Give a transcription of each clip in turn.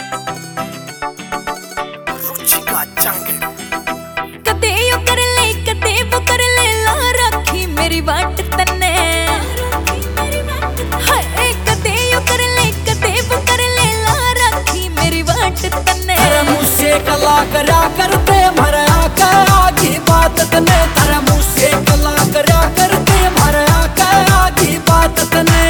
कदे यो कर ले कदे वो कर ले, ला रखी मेरी बाट तन्ने। हाय कदे यो कर ले कदे वो कर ले, ला रखी मेरी बाट तन्ने। तेरे मुँह से कला करा करते भरा का आगी बात तने। तेरे मुँह से कला करा करते भरा का आगी बात तने।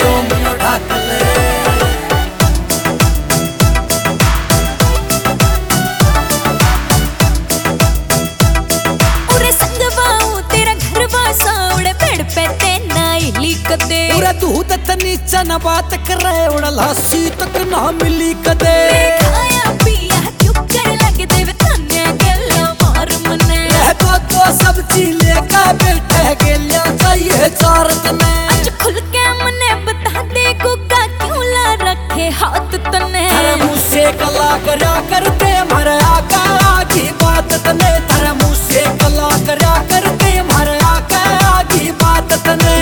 पूरा दूध नीचा न बात करे, उड़ला सी तक ना मिली कदे। खाया पिया क्यों कर लगे देवे तन्ने गल्ला मार मने। तो सब्जी लेकर बैठे गेलिया चाहिए चार तने। आज खुल के मने बता दे गुग्गा क्यों ला रखे हाथ तने। तेरे मुँह से कला करा करते भरा का आगी बात तने। तेरे मुँह से कला करा करते भरा का आगी बात तने।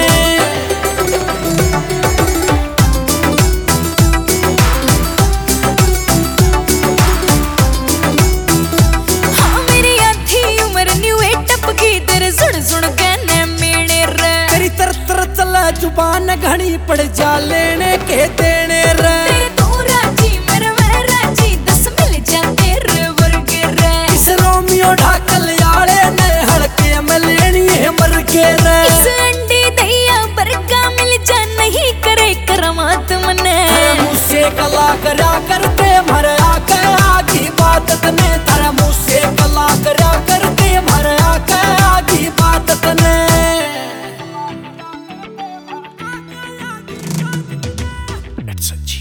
जुबान घनी पड़ जा लेने के देने रे। तू राजी मेरे मैं राजी, 10 मिल जा तेरे वर्गे रे। इस रोमियो ढाकल याले ने हड़के में लेनी है मर के रे। इस अंडी दैया बरगा मिल जा, नहीं करे करमात मने। मुँह से कला करा करते भरा का आगी बात तने। तारा मुँह से कला करा करते भरा का आगी बात तने। It's a